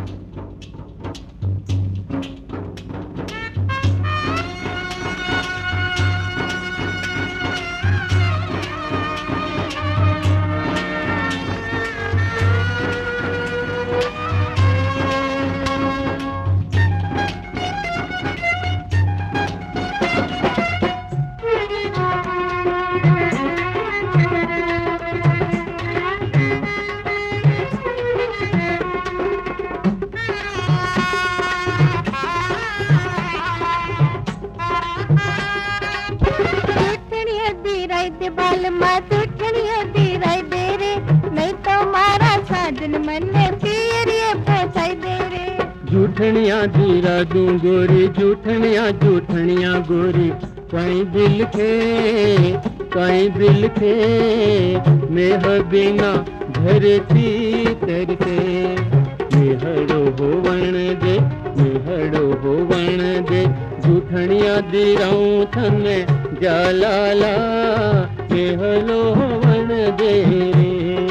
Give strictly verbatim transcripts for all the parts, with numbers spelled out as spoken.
बाल मत उठनिया दीराई दे रे, नहीं तो मारा साजन मन्ने पीरिए पहुंचाई दे रे। झूठनिया दीरा दूं गोरी, झूठनिया झूठनिया गोरी, कहीं दिल खे कहीं दिल खे मेह बिना धरती तरसे। मेहड़ो हो वण दे, मेहड़ो हो वण दे, झूठनिया दीराऊं थने जालाला, मेहलो हो वण दे रे।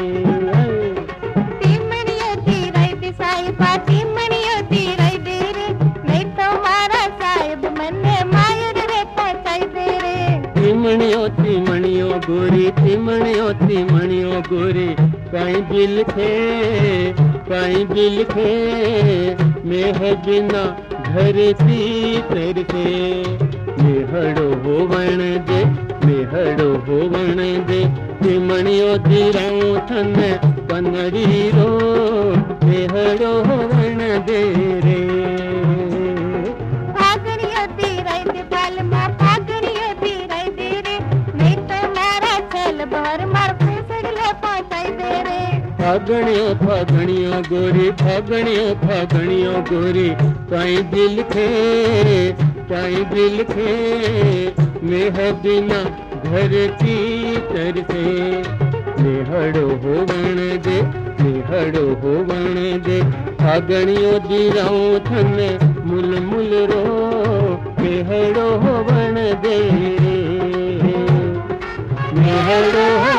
तीमणियो दीराई दे साहिबा, तीमणियो दीराई दे रे, नहीं तो मारा साहिब मन्ने मायर रे पहुंचाई दे रे। तीमणियो तीमणियो गोरी, तीमणियो तीमणियो गोरी, कहीं दिल खे कहीं दिल खे मेह बिना धरती तरसे। मेहड़ो हो वण दे, मेहड़ो हो वण दे, तीमणियो दीराऊं थने कनड़ी रो, मेहड़ो हो वण दे रे। फागणियो दीराई दे बाल मां, फागणियो दीराई दे रे, नहीं तो मारा छल भर मार फूसड़ले पहुंचाई दे रे। फागणियो फागणियो गोरी, फागणियो फागणियो गोरी, कहीं दिल खे कहीं दिल खे मेह बिना धरती तरसे। मेहड़ो हो वण दे, मेहड़ो हो वण दे, फागणियो दीराऊं थने मुल मुल रो, मेहड़ो हो वण दे रे। मेहड़ो